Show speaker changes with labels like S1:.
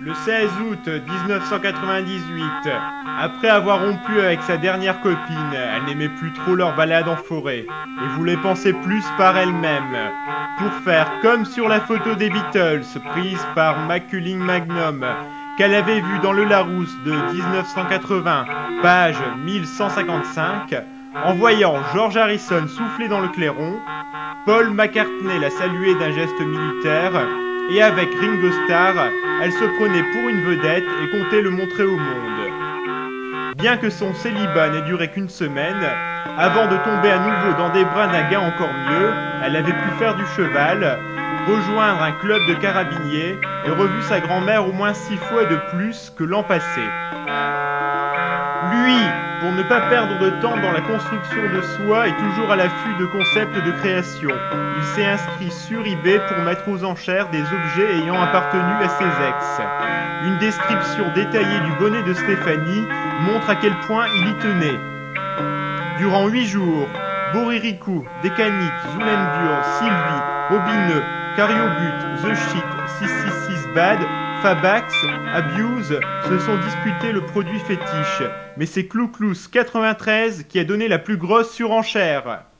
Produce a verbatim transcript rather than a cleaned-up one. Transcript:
S1: Le seize août mille neuf cent quatre-vingt-dix-huit, après avoir rompu avec sa dernière copine, elle n'aimait plus trop leur balade en forêt et voulait penser plus par elle-même, pour faire comme sur la photo des Beatles prise par Maculing Magnum, qu'elle avait vue dans le Larousse de dix-neuf cent quatre-vingts, page mille cent cinquante-cinq, en voyant George Harrison souffler dans le clairon, Paul McCartney la saluait d'un geste militaire, et avec Ringo Starr, elle se prenait pour une vedette et comptait le montrer au monde. Bien que son célibat n'ait duré qu'une semaine, avant de tomber à nouveau dans des bras d'un gars encore mieux, elle avait pu faire du cheval, rejoindre un club de carabiniers et revu sa grand-mère au moins six fois de plus que l'an passé. Lui, pour ne pas perdre de temps dans la construction de soi, est toujours à l'affût de concepts de création. Il s'est inscrit sur eBay pour mettre aux enchères des objets ayant appartenu à ses ex. Une description détaillée du bonnet de Stéphanie montre à quel point il y tenait. Durant huit jours, Boririku, Decanic, Zulendur, Sylvie, Robineux, Cariobut, The Shit, six cent soixante-six Bad, Fabax, Abuse se sont disputés le produit fétiche, mais c'est Clou Clous quatre-vingt-treize qui a donné la plus grosse surenchère.